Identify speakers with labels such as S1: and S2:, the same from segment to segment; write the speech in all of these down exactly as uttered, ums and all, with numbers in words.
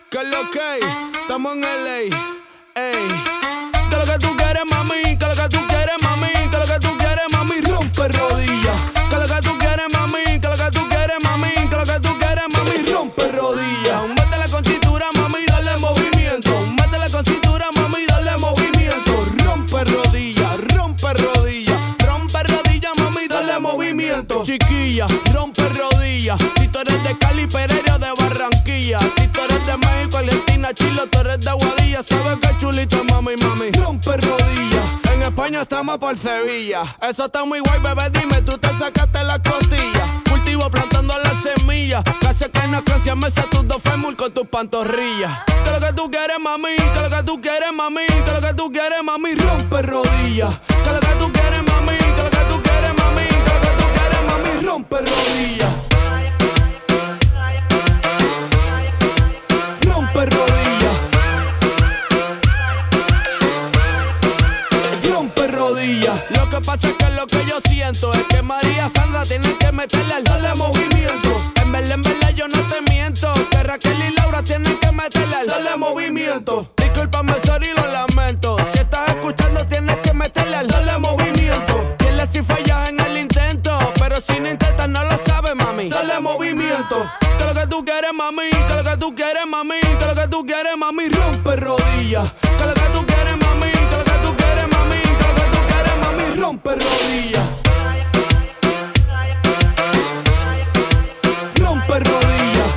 S1: ¿Qué es lo que? Estamos en L A. Ey. ¿Qué es lo que tú quieres, mami? ¿Qué es lo que tú quieres, mami? ¿Qué es lo que tú quieres, mami? Rompe rodillas. ¿Qué es lo que tú quieres, mami? ¿Qué es lo que tú quieres, mami? ¿Qué es lo que tú quieres, mami? Rompe rodillas. Métela con cintura, mami, dale movimiento. Métela con cintura, mami, dale movimiento. Rompe rodillas, rompe rodillas. Rompe rodillas, mami, dale movimiento. Chiquilla, rompe rodillas. Si tú eres de Cali, Pereira, de Barranquilla. Si tú eres de México, Argentina, Chile, tú eres de Guadilla. Sabes que chulita, mami, mami. Rompe rodillas. En España estamos por Sevilla. Eso está muy guay, bebé, dime, tú te sacaste las costillas. Cultivo plantando las semillas. Casi que no canción me sé tus dos fémur con tus pantorrillas. ¿Qué es lo que tú quieres, mami? ¿Qué es lo que tú quieres, mami? ¿Qué es lo que tú quieres, mami? Rompe rodillas. ¿Qué es lo que tú quieres, mami? ¿Qué es lo que tú quieres, mami? ¿Qué es lo que tú quieres, mami? Rompe rodillas. Rompe rodillas. Rompe rodillas. Lo que pasa es que lo que yo siento es que María Sandra tiene que meterle al darle movimiento. En verdad, en verdad yo no te miento. Que Raquel y Laura tienen que meterle al darle movimiento. Discúlpame, sorry, lo lamento. Si estás escuchando tienes que meterle al darle movimiento. Dile si fallas en el intento, pero si no intentas no lo sabes, mami. Dale movimiento. ¿Qué es lo que tú quieres, mami? ¿Qué es lo que tú quieres, mami? ¿Qué es lo que tú quieres, mami? Rompe rodillas. ¿Qué es lo que tú quieres, mami? ¿Qué es lo que tú quieres, mami? ¿Qué es lo que tú quieres, mami? Rompe rodillas. Rompe rodillas.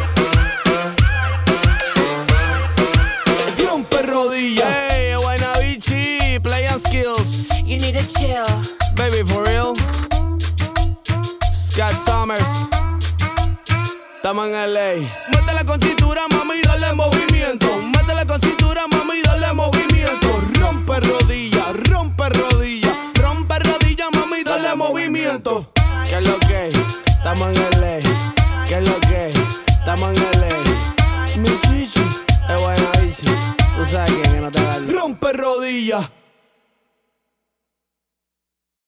S1: Rompe rodillas. Hey, Guaynabichi, play and skills.
S2: You need to chill.
S1: Baby, for real. Scott Summers. Estamos en L A. Métela con cintura, mami, dale movimiento. Métela con cintura, mami, dale movimiento. Rompe rodillas, rompe rodillas. Rompe rodillas, mami, dale movimiento. ¿Qué es lo que? Estamos en L A. ¿Qué es lo que? Estamos en L A.